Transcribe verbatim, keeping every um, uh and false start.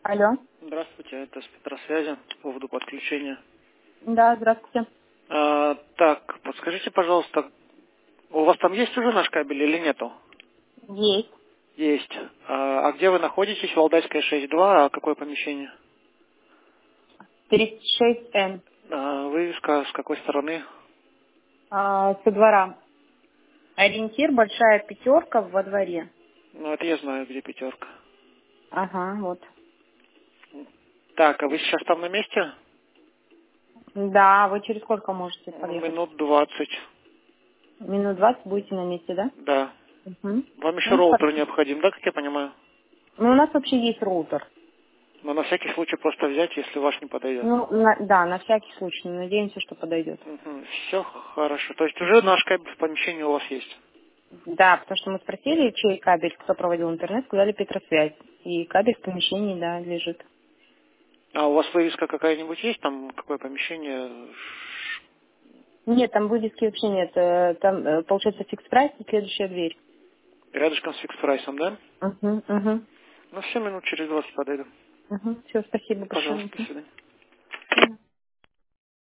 Алло. Здравствуйте, это с Петросвязи по поводу подключения. Да, здравствуйте. А, так, подскажите, пожалуйста, у вас там есть уже наш кабель или нету? Есть. Есть. А, а где вы находитесь? Валдайская шесть два, а какое помещение? тридцать шесть эн. А, вывеска с какой стороны? А, со двора. Ориентир большая пятерка во дворе. Ну, это я знаю, где пятерка. Ага, вот. Так, а вы сейчас там на месте? Да, вы через сколько можете Ну, подъехать? минут двадцать. Минут двадцать будете на месте, да? Да. Угу. Вам еще Ну, роутер хорошо. необходим, да, как я понимаю? Ну, у нас вообще есть роутер. Но на всякий случай просто взять, если ваш не подойдет. Ну, на- да, на всякий случай. Надеемся, что подойдет. Все хорошо. То есть уже наш кабель в помещении у вас есть? Да, потому что мы спросили, чей кабель, кто проводил интернет, сказали Петросвязь. И кабель в помещении, да, лежит. А у вас вывеска какая-нибудь есть? Там какое помещение? Нет, там вывески вообще нет. Э, Там, э, получается, фикс-прайс и следующая дверь. Рядышком с фикс-прайсом, да? Угу, угу. Ну, все минут через двадцать подойду. Угу. Все, спасибо большое. Пожалуйста, до свидания.